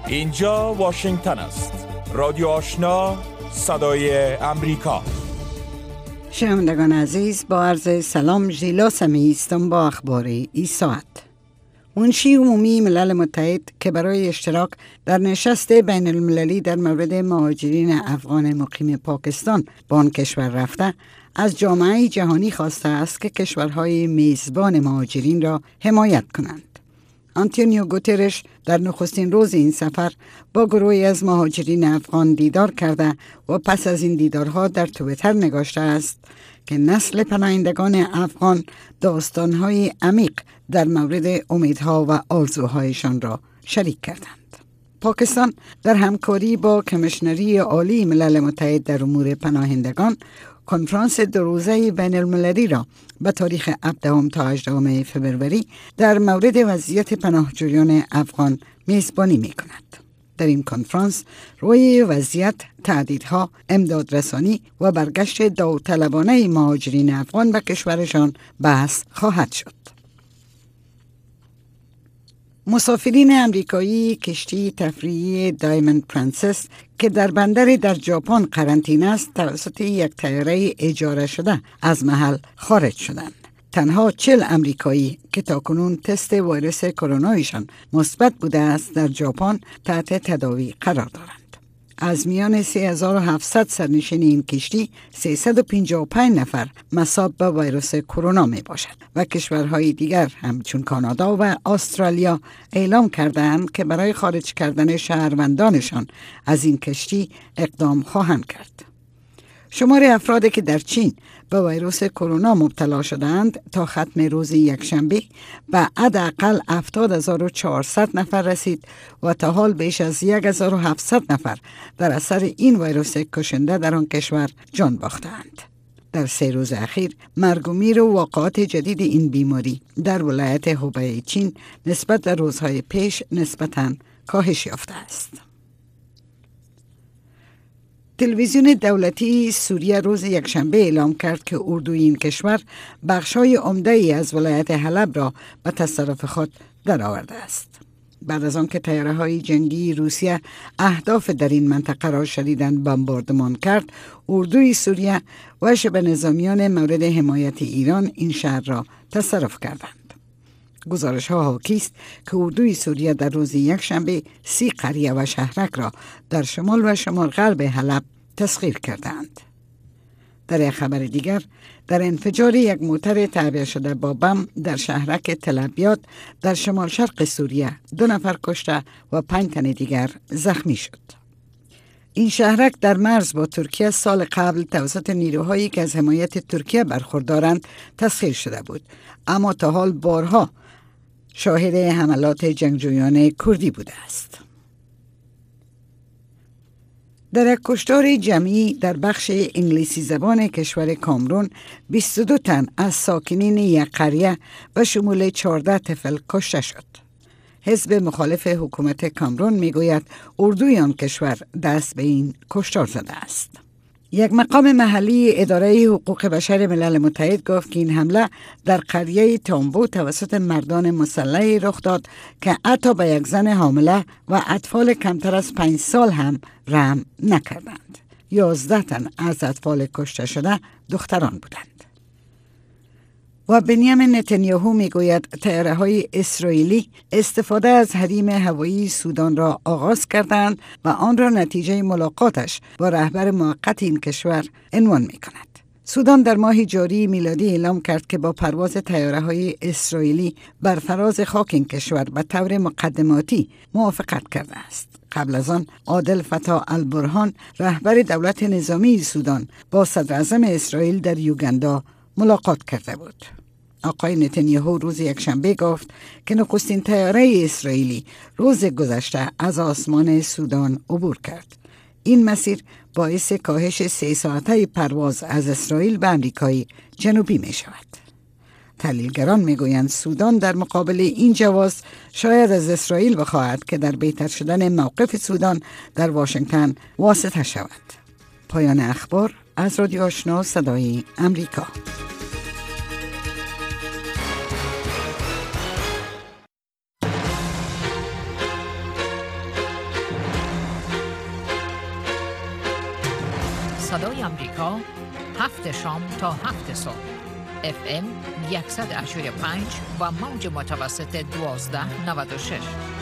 اینجا واشنگتن است. رادیو آشنا، صدای امریکا. شنوندگان عزیز، با عرض سلام، ژیلا سمی هستم با اخبار این ساعت. منشی عمومی ملل متحد که برای اشتراک در نشست بین المللی در مورد مهاجرین افغان مقیم پاکستان به آن کشور رفته، از جامعه جهانی خواسته است که کشورهای میزبان مهاجرین را حمایت کنند. آنتونیو گوترش در نخستین روز این سفر با گروهی از مهاجرین افغان دیدار کرده و پس از این دیدارها در توییتر نگاشته است که نسل پناهندگان افغان داستانهای عمیق در مورد امیدها و آرزوهایشان را شریک کردند. پاکستان در همکاری با کمیشنری عالی ملل متحد در امور پناهندگان کنفرانس 2 روزه بین المللی را به تاریخ 17 تا 18 فوریه در مورد وضعیت پناهجویان افغان میزبانی می کند. در این کنفرانس روی وضعیت، تهدیدها، امدادرسانی و برگشت داوطلبانه مهاجرین افغان به کشورشان بحث خواهد شد. مسافرین امریکایی کشتی تفریحی دایموند پرنسس که در بندری در ژاپن قرنطینه است توسط یک طیاره اجاره شده از محل خارج شدند. تنها 40 امریکایی که تاکنون تست ویروس کرونایشان مثبت بوده است در ژاپن تحت تداوی قرار دارند. از میان 3700 سرنشین این کشتی 355 نفر مصاب به ویروس کرونا می باشد و کشورهای دیگر همچون کانادا و استرالیا اعلام کردند که برای خارج کردن شهروندانشان از این کشتی اقدام خواهند کرد. شمار افرادی که در چین به ویروس کرونا مبتلا شدند تا ختم روز یکشنبه به حداقل 70400 نفر رسید و تا حال بیش از 1700 نفر در اثر این ویروس کشنده در آن کشور جان باختند. در 3 روز اخیر مرگ و میر و واقعات جدید این بیماری در ولایت هوبی چین نسبت به روزهای پیش نسبتاً کاهش یافته است. تلویزیون دولتی سوریه روز یکشنبه اعلام کرد که اردوی این کشور بخشای عمده ای از ولایت حلب را به تصرف خود درآورده است. بعد از آنکه طیاره‌های جنگی روسیه اهداف در این منطقه را شدیداً بمباردمان کرد، اردوی سوریه و شبه نظامیان مورد حمایت ایران این شهر را تصرف کردند. گزارش ها حاکی است که اردوی سوریه در روز یکشنبه 30 قریه و شهرک را در شمال و شمال غرب حلب تسخیر کردند. در یک خبر دیگر، در انفجار یک موتر تعبیه شده با بم در شهرک تل‌ابیاد در شمال شرق سوریه 2 نفر کشته و 5 تن دیگر زخمی شد. این شهرک در مرز با ترکیه سال قبل توسط نیروهایی که از حمایت ترکیه برخوردارند تسخیر شده بود، اما تا حال بارها شاهد حملات جنگجویان کردی بوده است. در یک کشتار جمعی در بخش انگلیسی زبان کشور کامرون 22 تن از ساکنین یک قریه به شمول 14 طفل کشته شد. حزب مخالف حکومت کامرون میگوید اردوی آن کشور دست به این کشتار زده است. یک مقام محلی اداره حقوق بشر ملل متحد گفت که این حمله در قریه تامبو توسط مردان مسلحی رخ داد که حتی به یک زن حامله و اطفال کمتر از 5 سال هم رحم نکردند. 11 تن از اطفال کشته شده دختران بودند. و بنیامین نتانیاهو میگوید طیاره‌های اسرائیلی استفاده از حریم هوایی سودان را آغاز کردند و آن را نتیجه ملاقاتش با رهبر موقت این کشور عنوان می‌کند. سودان در ماه جاری میلادی اعلام کرد که با پرواز طیاره‌های اسرائیلی بر فراز خاک این کشور به طور مقدماتی موافقت کرده است. قبل از آن عادل فتاح البرهان رهبر دولت نظامی سودان با صدر اعظم اسرائیل در یوگاندا ملاقات کرده بود. آقای نتانیاهو روز یکشنبه گفت که نخستین طیاره اسرائیلی روز گذشته از آسمان سودان عبور کرد. این مسیر باعث کاهش 3 ساعته پرواز از اسرائیل به آمریکای جنوبی می شود. تحلیلگران می گویند سودان در مقابل این جواز شاید از اسرائیل بخواهد که در بهتر شدن موقف سودان در واشنگتن واسطه شود. پایان اخبار از رادیو آشنا صدای امریکا. صدای امریکا 7 شام تا 7 صبح FM 185 و موج متوسط 1296.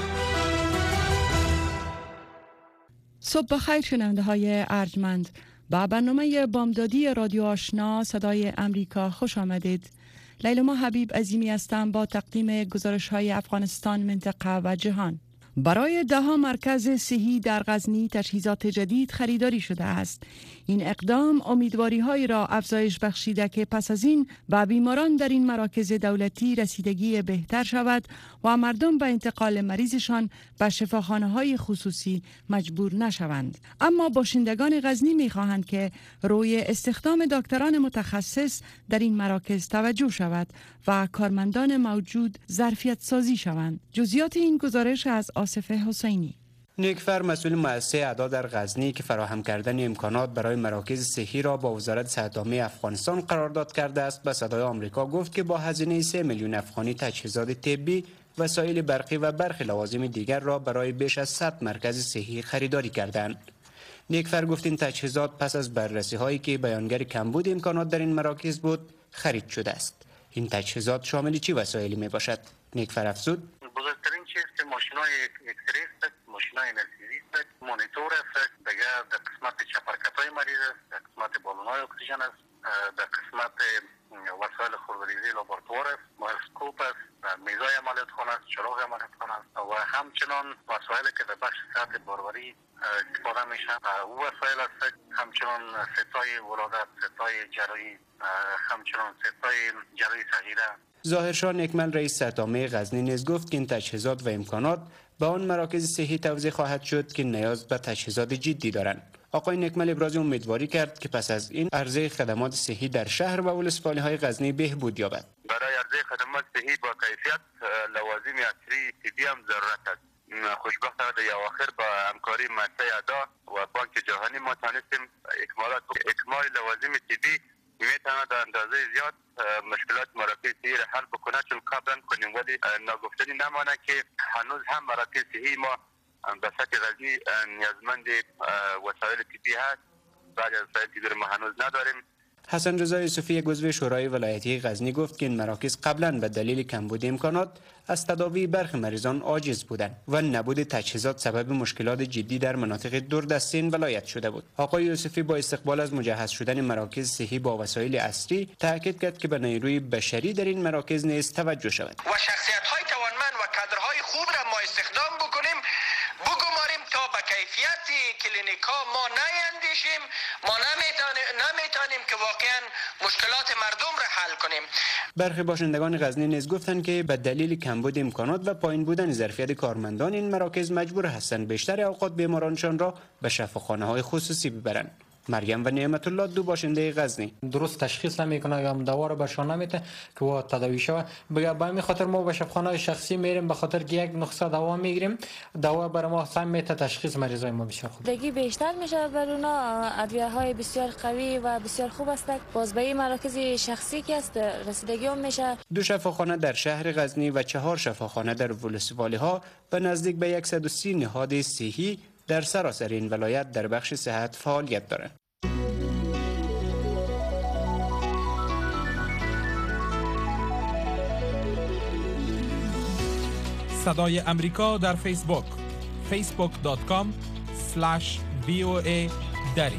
صبح بخیر شنونده های ارجمند. با برنامه بامدادی رادیو آشنا صدای امریکا خوش آمدید. لیلما حبیب عظیمی هستم با تقدیم گزارش های افغانستان، منطقه و جهان. برای 10 مرکز صحی در غزنی تجهیزات جدید خریداری شده است. این اقدام امیدواری‌هایی را افزایش بخشیده که پس از این به بیماران در این مراکز دولتی رسیدگی بهتر شود و مردم به انتقال مریضشان به شفاخانه‌های خصوصی مجبور نشوند. اما باشندگان غزنی می‌خواهند که روی استخدام دکتران متخصص در این مراکز توجه شود و کارمندان موجود ظرفیت سازی شوند. جزئیات این گزارش از آصف حسینی. نیکفر مسئول مؤسسه اعدا در غزنی که فراهم کردن امکانات برای مراکز صحی را با وزارت صحت عامه افغانستان قرارداد کرده است، به صدای آمریکا گفت که با هزینه 3 میلیون افغانی تجهیزات طبی، وسایل برقی و برخی لوازم دیگر را برای بیش از 100 مرکز صحی خریداری کردند. نیکفر گفت این تجهیزات پس از بررسی هایی که بیانگر کمبود امکانات در این مراکز بود خرید شده است. این تجهیزات شامل چه وسایلی می باشد؟ نیکفر افزود: بزرگترین چیز که ماشینای اکسری است، ماشینای انرژی است، مانیتور است، دیگه در قسمت چپرکت‌های مریض است، در قسمت بالون‌های اکسیژن است، در قسمت وسایل خودروریزی لابراتوار است، مایکروسکوپ است، میزای عملیات خانه است، چراغ عملیات خانه است و همچنان وسایلی که در بخش صحت باروری استفاده میشه. او وسایل است، همچنان ستای ولادت، ستای جراحی، همچنان ستای جراحی صغیره. ظاهرشاه نکمل رئیس صحت عامه غزنی نیز گفت که این تجهیزات و امکانات به آن مراکز صحی توزیع خواهد شد که نیاز به تجهیزات جدی دارند. آقای نکمل ابراز امیدواری کرد که پس از این عرضه خدمات صحی در شهر و ولسوالی‌های غزنی بهبود یابد. برای عرضه خدمات صحی با کیفیت لوازم عصری طبی هم ضرورت است. خوشبختانه در اواخر با همکاری مؤسسه اعدا و بانک جهانی ما توانستیم اکمال لوازم طبی میتونه در اندازه زیاد مشکلات مراکز صحی را حل بکنه، چون قبلا کنیم ولی ناگفتنی نمانه که هنوز هم مراکز صحی ما به سطح غزنی نیازمند وسایل طبی هست. بعد از وسایل طبی ما هنوز نداریم. حسن رضا یوسفی عضو شورای ولایتی غزنی گفت که این مراکز قبلا به دلیل کمبود امکانات از تداوی برخی مریضان عاجز بودند و نبود تجهیزات سبب مشکلات جدی در مناطق دوردسته این ولایت شده بود. آقای یوسفی با استقبال از مجهز شدن مراکز صحی با وسایل عصری تاکید کرد که به نیروی بشری در این مراکز نیز توجه شود و شخصیت‌های توانمند و کادرهای خوب را ما استخدام بکنیم، بگماریم تا به کیفیت کلینیکا ما نیندیشیم، ما نمیتونیم که واقعا مشکلات مردم را حل کنیم. برخی باشندگان غزنی نیز گفتند که به دلیل کمبود امکانات و پایین بودن ظرفیت کارمندان این مراکز مجبور هستند بیشتر اوقات بیمارانشان را به شفاخانه‌های خصوصی ببرند. مریم و نعمت الله دو باشنده غزنی: درست تشخیص نمیکنه یا دوا رو برشان نمیده که وا تداوی شود. به همین خاطر ما به شفاخانه شخصی میریم، به خاطر که یک نسخه دوا میگیریم، دوا برای ما سم میته، تشخیص مریضای ما بسیار خوب دیگه بیشتر میشه. بر اونا ادویه های بسیار قوی و بسیار خوب است. باز به این مراکز شخصی که است رسیدگی هم میشه. 2 شفاخانه در شهر غزنی و 4 شفاخانه در ولسوالی‌ها و نزدیک به 130 نهاد صحی در سراسر این ولایت در بخش صحت فعالیت دارند. صدای امریکا در فیسبوک facebook.com/VOA دری.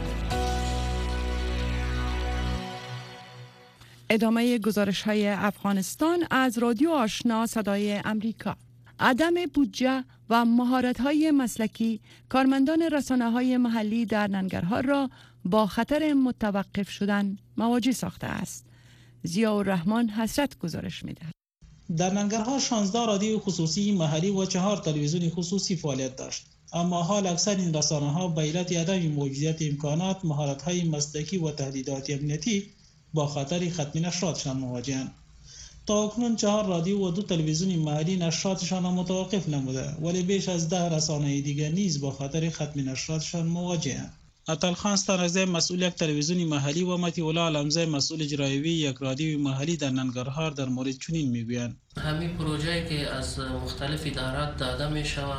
ادامه گزارش های افغانستان از رادیو آشنا صدای امریکا. عدم بودجه و مهارت های مسلکی کارمندان رسانه های محلی در ننگرهار را با خطر متوقف شدن مواجه ساخته است. ضیاءالرحمن حسرت گزارش می‌دهد. در ننگرهار 16 رادیو خصوصی محلی و 4 تلویزیون خصوصی فعالیت داشت، اما حال اکثر این رسانه‌ها به علت عدم موجودیت امکانات، مهارت‌های مسلکی و تهدیدات امنیتی با خطر ختم نشراتشان مواجه‌اند. تا اکنون 4 رادیو و 2 تلویزیون محلی نشراتشان متوقف نموده، ولی بیش از 10 رسانه دیگر نیز با خطر ختم نشراتشان مواجه‌اند. عطالخان ستارزی مسئول یک تلویزیون محلی و متی الله علمزی مسئول اجرایی یک رادیو محلی در ننگرهار در مورد چنین میگویند: همین پروژه‌ای که از مختلف ادارات داده میشود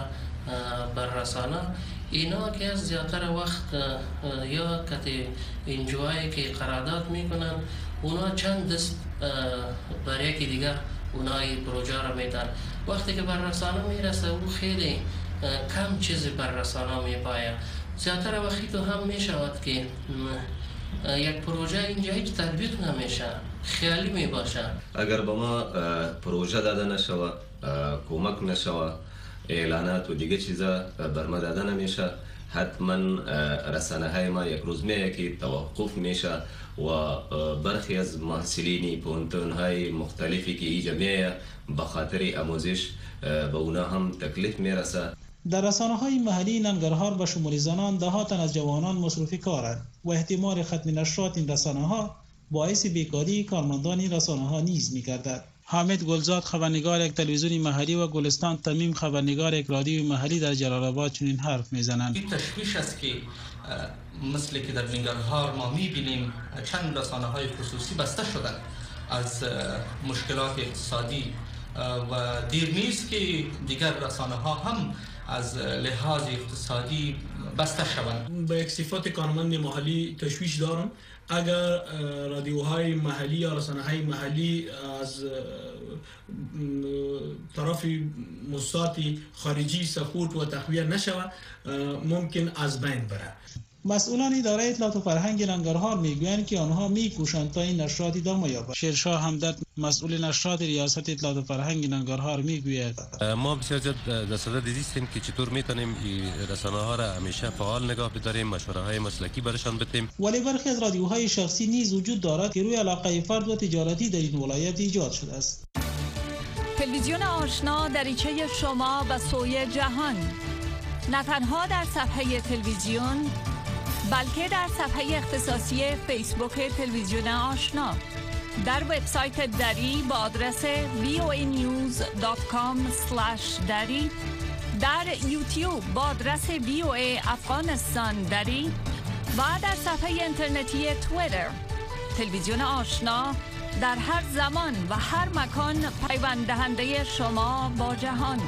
بر رسانه اینا که از زیادتر وقت یا کتی انجوایی که قرارداد میکنن اونا چند دست بر یکی دیگر اونای پروژه را میدن. وقتی که بر رسانه میرسه او خیلی کم چیزی بر رسانه میپاید. زیادتر وقتی تو هم میشود که یک پروژه اینجا هیچ تطبیق نمیشه، خیالی میباشه. اگر به ما پروژه داده نشوه، کمک نشوه، اعلانات و دیگه چیزا بر ما داده نمیشه، حتما رسانه های ما یک روز که توقف میشه و برخی از محصلین پونتون های مختلفی که اینجا میه به خاطر آموزش به اونا هم تکلیف میرسه. در رسانه‌های محلی ننگرهار و شمالی زنان دهات از جوانان مصروف کارند و احتمال ختم نشرات این رسانه‌ها باعث بیکاری کارمندان این رسانه‌ها نیز می‌گردد. حامد گلزاد خبرنگار یک تلویزیون محلی و گلستان تمیم خبرنگار یک رادیوی محلی در جلال آباد چنین حرف میزنند. این تشویش است که مثل که در ننگرهار ما می‌بینیم چند رسانه‌های خصوصی بسته شدند از مشکلات اقتصادی و دیر نیست که دیگر رسانه‌ها هم از لحاظ اقتصادی بسته شوند. به یک صفت کارمند محلی تشویش دارم اگر رادیوهای محلی یا رسانه‌های محلی از طرف موسسات خارجی سپورت و تقویه نشود ممکن از بین بره. مسئولان اداره اطلاعات و فرهنگ ننگرهار میگویند که آنها میکوشند تا این نشرات ادامه یابد. شیرشاه همدرد مسئول نشرات ریاست اطلاعات و فرهنگ ننگرهار میگوید ما بسیار زیاد در صدد دیدیم که چطور میتونیم رسانه‌ها را همیشه فعال نگاه بداریم، مشوره‌های مسلکی برشان بدیم. ولی برخی از رادیوهای شخصی نیز وجود دارد که روی علاقه فرد و تجارتی در این ولایت ایجاد شده است. تلویزیون آشنا دریچه شما به سوی جهان، نه تنها در صفحه تلویزیون بلکه در صفحه اختصاصی فیسبوک تلویزیون آشنا، در وبسایت دری با آدرس voanews.com/dari، در یوتیوب با آدرس VOA افغانستان دری و در صفحه اینترنتی توییتر. تلویزیون آشنا در هر زمان و هر مکان پیوند دهنده شما با جهان.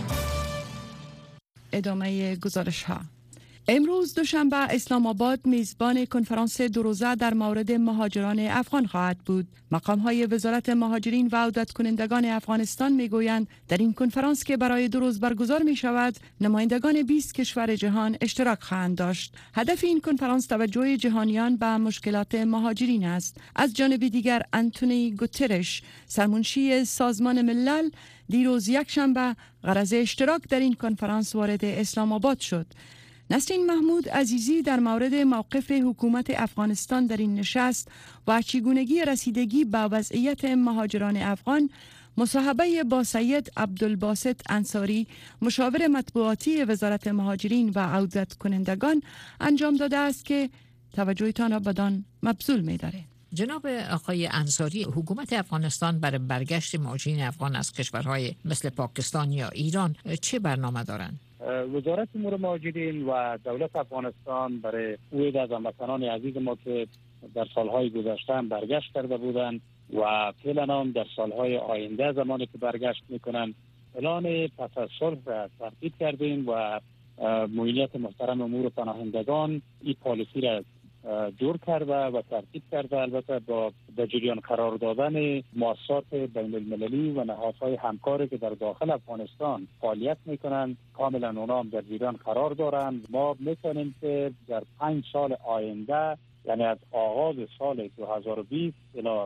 ادامه گزارش ها. امروز دوشنبه اسلام آباد میزبان کنفرانس دو روزه در مورد مهاجران افغان خواهد بود. مقام‌های وزارت مهاجرین و عودت کنندگان افغانستان میگویند در این کنفرانس که برای 2 روز برگزار می شود، نمایندگان 20 کشور جهان اشتراک خواهند داشت. هدف این کنفرانس توجه جهانیان به مشکلات مهاجرین است. از جانب دیگر انتونی گوترش، سرمنشی سازمان ملل، دیروز یکشنبه غرض اشتراک در این کنفرانس وارد اسلام آباد شد. نسرین محمود عزیزی در مورد موقف حکومت افغانستان در این نشست و چگونگی رسیدگی به وضعیت مهاجران افغان مصاحبه با سید عبدالباسط انصاری، مشاور مطبوعاتی وزارت مهاجرین و عودت کنندگان انجام داده است که توجهتان را بدان مبذول می‌دارد. جناب آقای انصاری، حکومت افغانستان برای برگشت مهاجرین افغان از کشورهای مثل پاکستان یا ایران چه برنامه دارند؟ وزارت امور مهاجرین و دولت افغانستان برای عود از هموطنان عزیز ما که در سالهای گذشته هم برگشت کرده بودند و فعلا هم در سالهای آینده زمانی که برگشت میکنن اعلان پس از صلح را ترتیب کردیم و معینیت محترم امور پناهندگان این پالیسی را جور کرده و ترتیب کرده، البته با در جریان قرار دادن مؤسسات بین المللی و نهادهای همکاری که در داخل افغانستان فعالیت میکنند. کاملا اونا هم در جریان قرار دارند. ما میتونیم که در 5 سال آینده، یعنی از آغاز سال 2020 الی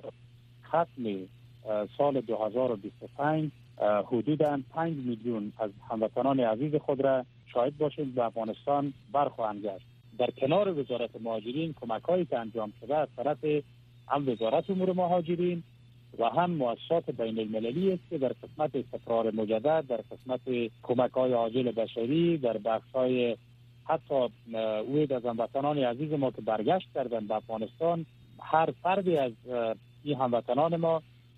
ختم سال 2025 حدوداً 5 میلیون از هموطنان عزیز خود را شاهد باشیم به افغانستان برخواهند گشت. در کنار وزارت مهاجرین کمک‌هایی که انجام شده از طرف هم وزارت امور مهاجرین و هم مؤسسات بین المللی است که در قسمت استقرار مجدد، در قسمت کمک‌های عاجل بشری، در بخش‌های حتی عود از هموطنان عزیز ما که برگشت کردن به افغانستان، هر فردی از این هموطنان ما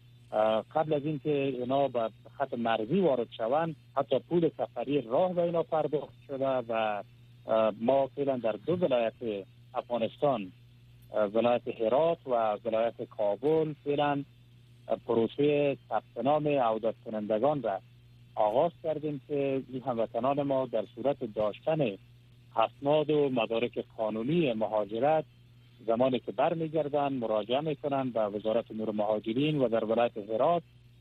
قبل از اینکه اینا به خط مرزی وارد شوند حتی پول سفری راه به اینا پرداخت شده و ما فعلا در 2 ولایت افغانستان، ولایت هرات و ولایت کابل، فعلا پروسه ثبت نام عودت کنندگان را آغاز کردیم که این هموطنان ما در صورت داشتن اسناد و مدارک قانونی مهاجرت زمانی که برمیگردن مراجعه میکنن به وزارت امور مهاجرین و در ولایت هرات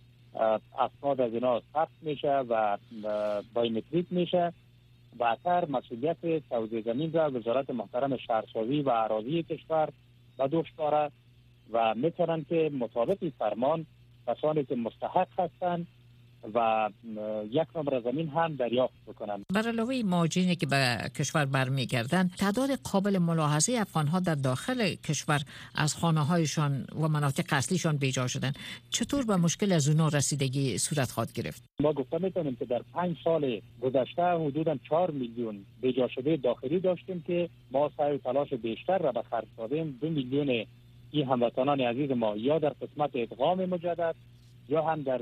اسناد از اینا ثبت میشه و بایومتریک میشه. بعدتر مسئولیت توزیع زمین را وزارت محترم شهرسازی و اراضی کشور به دوش داره و میتونن که مطابق فرمان کسانی که مستحق هستند و یک نمره زمین هم دریافت بکنن. بر علاوه مهاجرینی که به کشور برمیگردن، تعداد قابل ملاحظه افغان‌ها در داخل کشور از خانه‌هایشان و مناطق اصلیشان بیجا شدن. چطور به مشکل از اونا رسیدگی صورت خواهد گرفت؟ ما گفته میتونیم که در 5 سال گذشته حدوداً 4 میلیون بیجا شده داخلی داشتیم که ما سعی و تلاش بیشتر را به خرج دادیم. 2 میلیون این هموطنان عزیز ما یا در قسمت ادغام مجدد یا هم در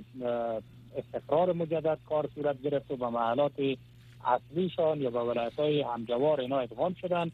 استقرار مجدد کار صورت گرفت و به محلات اصلیشان یا به ولایت‌های همجوار اینا ادغام شدن.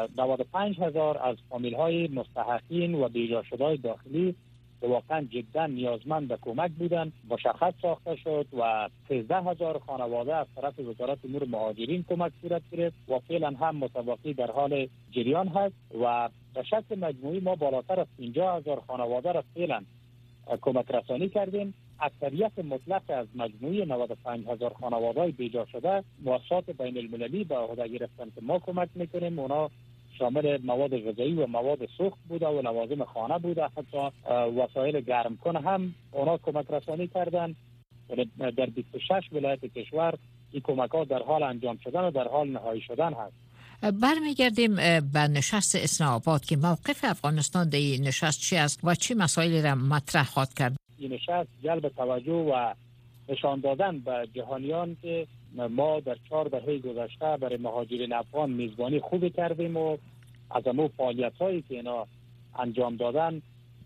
95,000 از فامیل‌های مستحقین و بیجا شده‌های داخلی که واقعا جدا نیازمند به کمک بودن مشخص ساخته شد و 13,000 خانواده از طرف وزارت امور مهاجرین کمک صورت گرفت و فعلا هم متوقی در حال جریان هست و به شکل مجموعی ما بالاتر از 50,000 خانواده را فعلا کمک رسانی کردیم. اکثریت مطلق از مجموعی 95,000 خانواده‌های بیجا شده مؤسسات بین المللی به عهده گرفتن که ما کمک میکنیم. اونا شامل مواد غذایی و مواد سوخت بوده و لوازم خانه بوده، حتی وسایل گرم کن هم اونا کمک رسانی کردن. در 26 ولایت کشور این کمک ها در حال انجام شدن و در حال نهایی شدن هست. برمیگردیم به نشست اسلام‌آباد که موقف افغانستان در این نشست چی است و چه مسائلی را مطرح خواهد کرد؟ این نشست جلب توجه و نشان دادن به جهانیان که ما در 4 دهه گذشته برای مهاجرین افغان میزبانی خوبی کردیم و از امو فعالیت‌هایی که اینا انجام دادن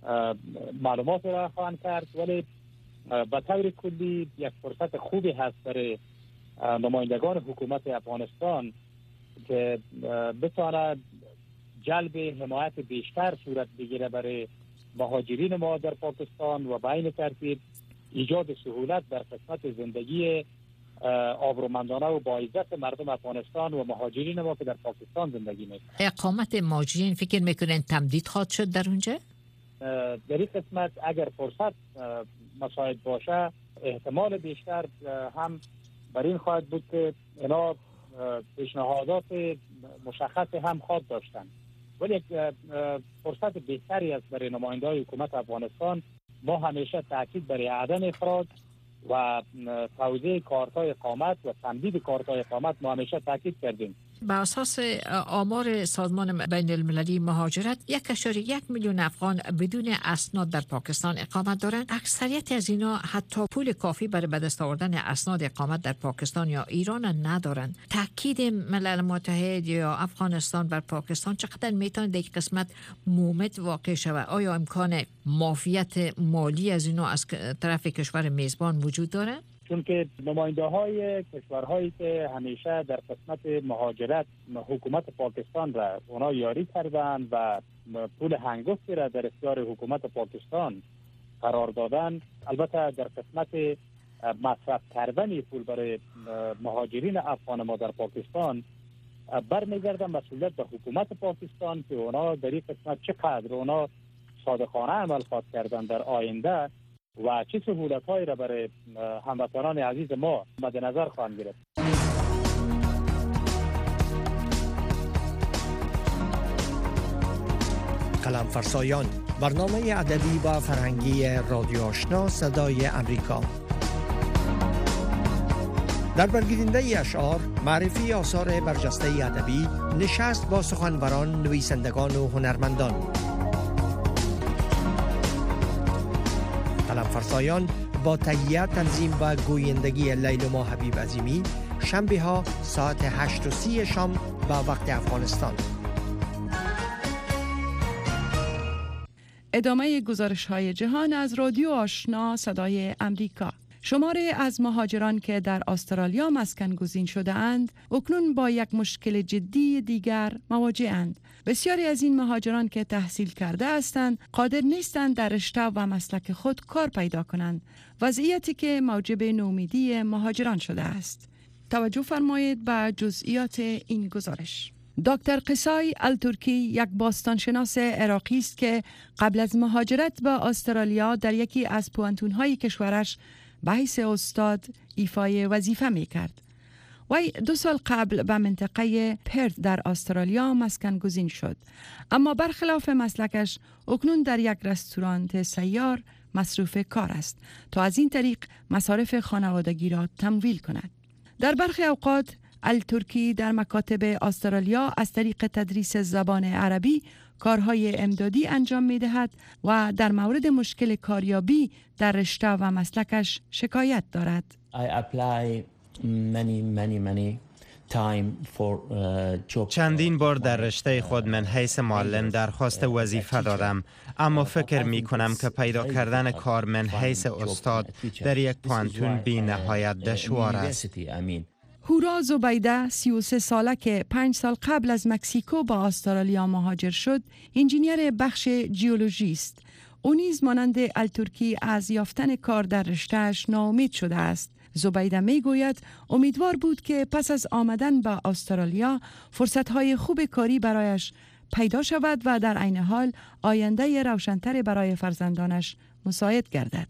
معلومات را خواهند کرد، ولی به طور کلی یک فرصت خوبی هست برای نمایندگان حکومت افغانستان که بتواند جلب حمایت بیشتر صورت بگیره برای مهاجرین ما در پاکستان و به این ترتیب ایجاد سهولت در قسمت زندگی آبرومندانه و با عزت مردم افغانستان و مهاجرین ما که در پاکستان زندگی میکنند. اقامت مهاجرین فکر میکنین تمدید خواهد شد در اونجا؟ در این قسمت اگر فرصت مساعد باشه احتمال بیشتر هم بر این خواهد بود که اینا پیشنهادات مشخص هم خواهد داشتن، ولی یک فرصت بهتری است برای نماینده‌های حکومت افغانستان. ما همیشه تاکید برای عدم اخراج و توزیع کارت‌های اقامت و تمدید کارت‌های اقامت ما همیشه تاکید کردیم. بر اساس آمار سازمان بین المللی مهاجرت 1.1 میلیون افغان بدون اسناد در پاکستان اقامت دارند. اکثریت از اینا حتی پول کافی برای به دست آوردن اسناد اقامت در پاکستان یا ایران ندارند. تاکید ملل متحد یا افغانستان بر پاکستان چقدر میتونه در یک قسمت مومت واقع شود؟ آیا امکان معافیت مالی از اینا از طرف کشور میزبان وجود داره؟ چون که نماینده های کشورهایی که همیشه در قسمت مهاجرت حکومت پاکستان را اونا یاری کردن و پول هنگفتی را در اختیار حکومت پاکستان قرار دادن، البته در قسمت مصرف کردن پول برای مهاجرین افغان ما در پاکستان برمیگردن مسئولیت به حکومت پاکستان که اونا در این قسمت چقدر اونا صادقانه عمل خواهد کردن در آینده و چه سهولت‌هایی را برای هموطنان عزیز ما مد نظر خواهند گرفت. قلم فرسایان، برنامه ادبی و فرهنگی رادیو آشنا صدای امریکا. در برگیرنده اشعار، معرفی آثار برجسته ادبی، نشست با سخنوران، نویسندگان و هنرمندان. قلم فرسایان با تهیه، تنظیم و گویندگی لیلما حبیب عظیمی، شنبه ها ساعت 8:30 شام با وقت افغانستان. ادامه گزارش های جهان از رادیو آشنا صدای امریکا. شماری از مهاجران که در استرالیا مسکن گزین شده اند اکنون با یک مشکل جدی دیگر مواجه اند. بسیاری از این مهاجران که تحصیل کرده هستند قادر نیستند در رشته و مسلک خود کار پیدا کنند، وضعیتی که موجب نومیدی مهاجران شده است. توجه فرمایید به جزئیات این گزارش. دکتر قصای الترکی یک باستانشناس عراقی است که قبل از مهاجرت به استرالیا در یکی از پوانتون‌های کشورش به حیث استاد ایفای وظیفه می‌کرد. وی 2 سال قبل به منطقه پرت در استرالیا مسکن گزین شد، اما برخلاف مسلکش اکنون در یک رستوران سیار مصروف کار است تا از این طریق مصارف خانوادگی را تمویل کند. در برخی اوقات الترکی در مکاتب استرالیا از طریق تدریس زبان عربی کارهای امدادی انجام می دهد و در مورد مشکل کاریابی در رشته و مسلکش شکایت دارد. چندین بار در رشته خود من حیث معلم درخواست وظیفه دادم، اما فکر می کنم که پیدا کردن کار من حیث استاد در یک پوانتون بی نهایت دشوار است. هورا زبیده 33 ساله که 5 سال قبل از مکزیکو با استرالیا مهاجر شد، انجینیر بخش جیولوژی است. او نیز مانند الترکی از یافتن کار در رشته‌اش ناامید شده است. زبیده می گوید امیدوار بود که پس از آمدن به استرالیا فرصت‌های خوب کاری برایش پیدا شود و در عین حال آینده روشن‌تر برای فرزندانش مساعد گردد.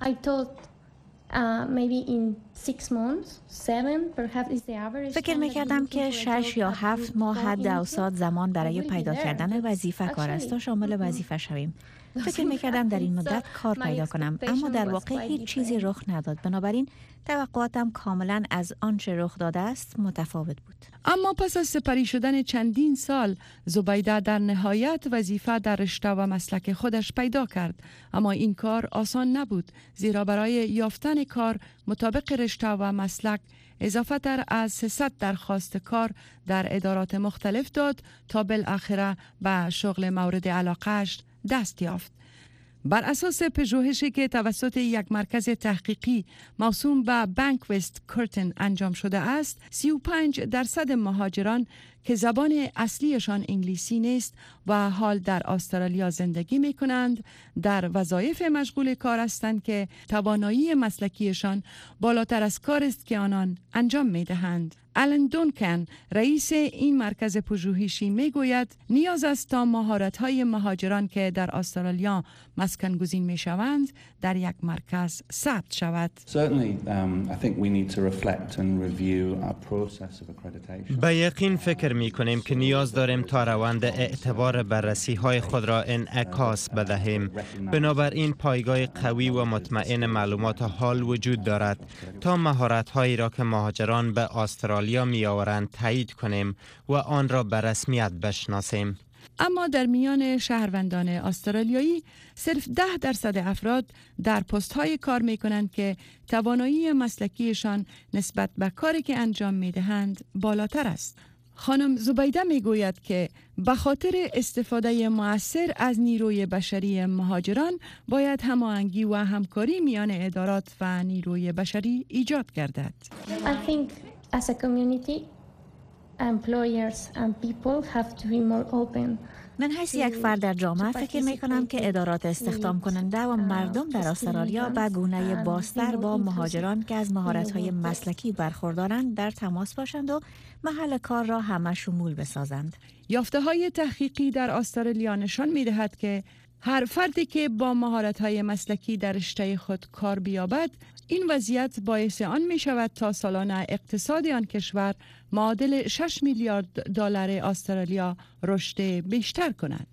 فکر می‌کردم که 6 یا 7 ماه حد اوسط زمان برای پیدا کردن وظیفه کار است تا شامل وظیفه شویم. فکر می‌کردم در این مدت کار پیدا کنم، اما در واقع هیچ چیزی رخ نداد. بنابراین توقعاتم کاملا از آنچه رخ داده است متفاوت بود. اما پس از سپری شدن چندین سال، زبیده در نهایت وظیفه در رشته و مسلک خودش پیدا کرد. اما این کار آسان نبود، زیرا برای یافتن کار مطابق رشته و مسلک اضافه تر از 300 درخواست کار در ادارات مختلف داد تا بالاخره به شغل مورد علاقه‌اش دست یافت. بر اساس پژوهشی که توسط یک مرکز تحقیقی موسوم به بانکوست کورتن انجام شده است، 35% مهاجران که زبان اصلیشان انگلیسی نیست و حال در استرالیا زندگی می کنند در وظایف مشغول کار هستند که توانایی مسلکیشان بالاتر از کار است که آنان انجام می دهند. آلن دونکن رئیس این مرکز پژوهشی می گوید نیاز است تا مهارت‌های مهاجران که در استرالیا مسکن گزین می شوند در یک مرکز ثبت شود. به یقین فکر می کنیم که نیاز داریم تا روند اعتبار بررسی های خود را انعکاس بدهیم. بنابراین پایگاه قوی و مطمئن معلومات حال وجود دارد تا مهارت هایی را که مهاجران به استرالیا می آورند تایید کنیم و آن را به رسمیت بشناسیم. اما در میان شهروندان استرالیایی صرف 10% افراد در پست های کار می کنند که توانایی مسلکیشان نسبت به کاری که انجام می دهند بالاتر است. خانم زبیده می گوید که به خاطر استفاده مؤثر از نیروی بشری مهاجران باید هماهنگی و همکاری میان ادارات و نیروی بشری ایجاد گردد. I think as a community, employers and people have to be more open. من حیث یک فرد در جامعه فکر می کنم که ادارات استخدام کننده و مردم در استرالیا به گونه بازتر با مهاجران که از مهارت‌های مسلکی برخوردارند در تماس باشند و محل کار را همه شمول بسازند. یافته‌های تحقیقی در استرالیا نشان می‌دهد که هر فردی که با مهارت‌های مسلکی در رشته خود کار بیابد، این وضعیت باعث آن می شود تا سالانه اقتصاد آن کشور معادل 6 میلیارد دلار استرالیا رشد بیشتر کند.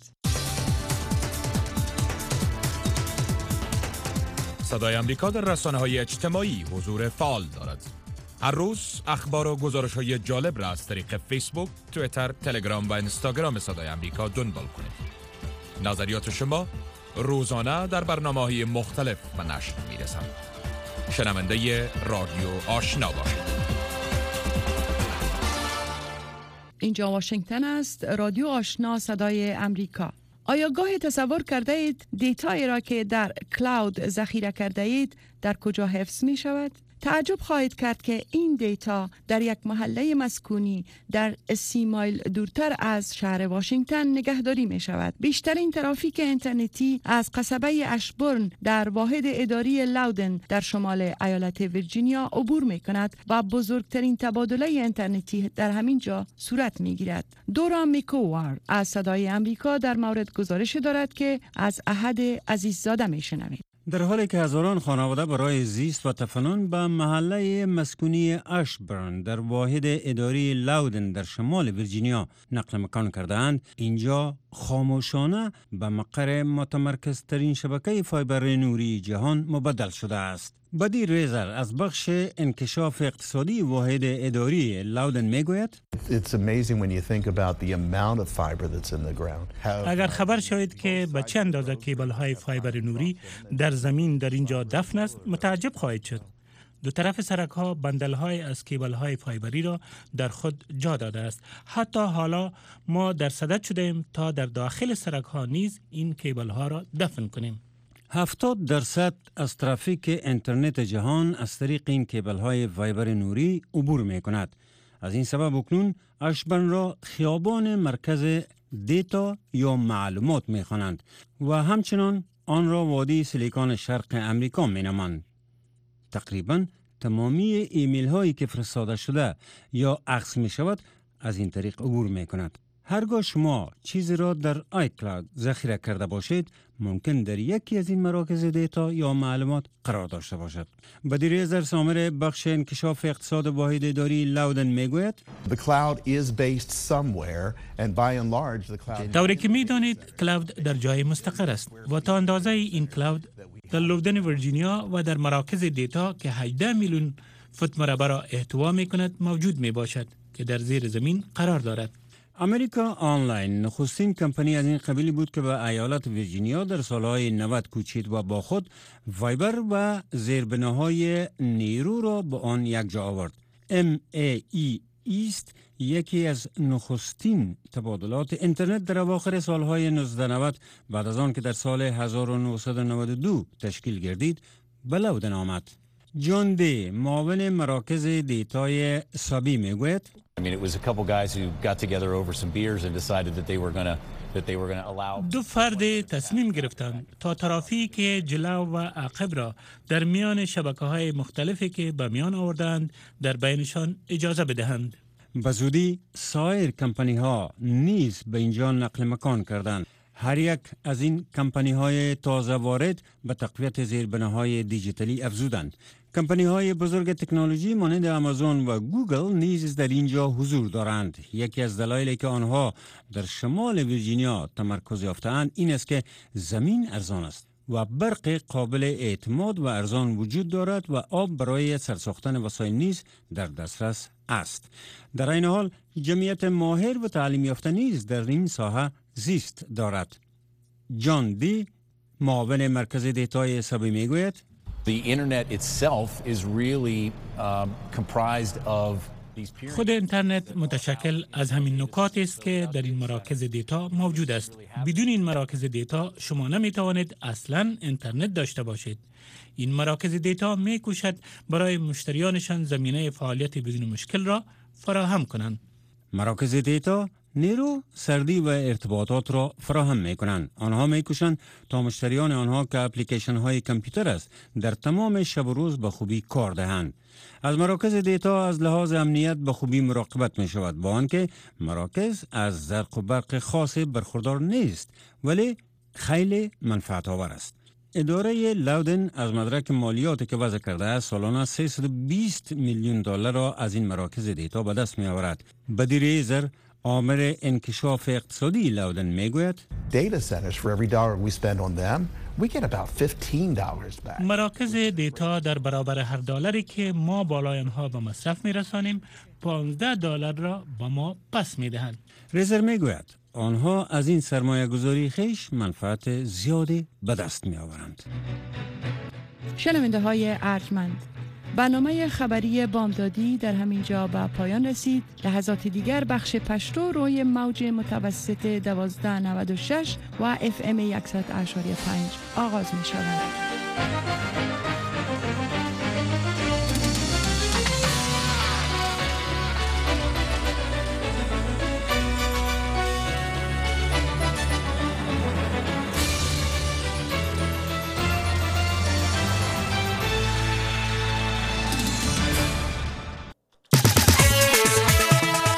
صدای آمریکا در رسانه‌های اجتماعی حضور فعال دارد. هر روز اخبار و گزارش‌های جالب را از طریق فیسبوک، توییتر، تلگرام و اینستاگرام صدای آمریکا دنبال کنید. نظریات شما روزانه در برنامه‌های مختلف به نشر می‌رسند. شنونده رادیو آشنا باشید. اینجا واشنگتن است، رادیو آشنا صدای امریکا. آیا گاهی تصور کرده اید دیتایی را که در کلاود ذخیره کرده اید در کجا حفظ می شود؟ تعجب خواهید کرد که این دیتا در یک محله مسکونی در 30 مایل دورتر از شهر واشنگتن نگهداری می شود. بیشترین ترافیک اینترنتی از قصبه اشبورن در واحد اداری لاودن در شمال ایالت ویرجینیا عبور می کند و بزرگترین تبادله اینترنتی در همین جا صورت می گیرد. دورا میکووار از صدای امریکا در مورد گزارش دارد که از احد عزیززاده می شنوید. در حالی که هزاران خانواده برای زیست و تفنن به محله مسکونی اشبرن در واحد اداری لاودن در شمال ویرجینیا نقل مکان کردند، اینجا خاموشانه به مقر متمرکزترین شبکه فایبر نوری جهان مبدل شده است. بدی ریزر از بخش انکشاف اقتصادی واحد اداری لاودن میگوید اگر خبر شوید که به چه اندازه کیبل های فایبر نوری در زمین در اینجا دفن است متعجب خواهید شد. دو طرف سرک ها بندل های از کیبل های فایبری را در خود جا داده است. حتی حالا ما در صدد شدیم تا در داخل سرک ها نیز این کیبل ها را دفن کنیم. 70% از ترافیک اینترنت جهان از طریق این کیبل های فایبر نوری عبور می کند. از این سبب اکنون اشبرن را خیابان مرکز دیتا یا معلومات می خوانند و همچنان آن را وادی سیلیکون شرق امریکا می نامند. تقریبا تمامی ایمیل هایی که فرستاده شده یا عکس می شود از این طریق عبور می کند. هرگاه شما چیزی را در آیکلاود ذخیره کرده باشید، ممکن در یکی از این مراکز دیتا یا معلومات قرار داشته باشد. بدی ریزر سامر بخش انکشاف اقتصاد واحد اداری لاودن میگوید طوری که میدانید کلاود در جای مستقر است و تا اندازه این کلاود در لاودن ویرجینیا و در مراکز دیتا که 18 میلیون فوت مربع را احتوا می کند موجود می باشد که در زیر زمین قرار دارد. امریکا آنلاین نخستین کمپانی از این قبیل بود که به ایالت ویرجینیا در سالهای 90 کوچید و با خود وایبر و زیربناهای نیرو را به آن یک جا آورد. MAE ایست یکی از نخستین تبادلات اینترنت در اواخر سالهای 1990 بعد از آن که در سال 1992 تشکیل گردید به لاودن آمد. جان دی معاون مراکز دیتای سابی میگوید دو فرد تصمیم گرفتند تا ترافیک جلو و عقب را در میان شبکه‌های مختلفی که به میان آوردند در بینشان اجازه بدهند. به زودی سایر کمپانی ها نیز به اینجا نقل مکان کردند. هر یک از این کمپانی های تازه وارد به تقویت زیربناهای دیجیتالی افزودند. کمپانی های بزرگ تکنولوژی مانند آمازون و گوگل نیز در اینجا حضور دارند. یکی از دلایلی که آنها در شمال ویرجینیا تمرکز یافته‌اند این است که زمین ارزان است و برق قابل اعتماد و ارزان وجود دارد و آب برای سرساختن وسایل نیز در دسترس است. در این حال جمعیت ماهر و تعلیم یافته نیز در این ساحه زیست دارد. جان دی معاون مرکز دیتای سابی میگوید خود اینترنت متشکل از همین نکات است که در این مراکز دیتا موجود است. بدون این مراکز دیتا شما نمی توانید اصلا اینترنت داشته باشید. این مراکز دیتا می کوشد برای مشتریانشان زمینه فعالیت بدون مشکل را فراهم کنند. مراکز دیتا نیرو، سردی و ارتباطات را فراهم می کنند. آنها می کوشند تا مشتریان آنها که اپلیکیشن های کامپیوتر است در تمام شب و روز به خوبی کار دهند. از مراکز دیتا از لحاظ امنیت به خوبی مراقبت می شود، با آنکه مراکز از زرق و برق خاص برخوردار نیست ولی خیلی منفعت آور است. اداره لاودن از مدرک مالیاتی که وضع کرده است سالانه 320 میلیون دلار را از این مراکز دیتا به دست می آورد. بدی ریزر آمر انکشاف اقتصادی لاودن میگوید مراکز دیتا در برابر هر دلاری که ما بالای آنها به مصرف میرسانیم 15 دلار را به ما پس میدهند. ریزر میگوید آنها از این سرمایه گذاری خیش منفعت زیادی به دست می آورند. شنونده های ارجمند، برنامه خبری بامدادی در همین جا به پایان رسید. لحظات دیگر بخش پشتو روی موج متوسط 1296 و FM 100.5 آغاز می شود.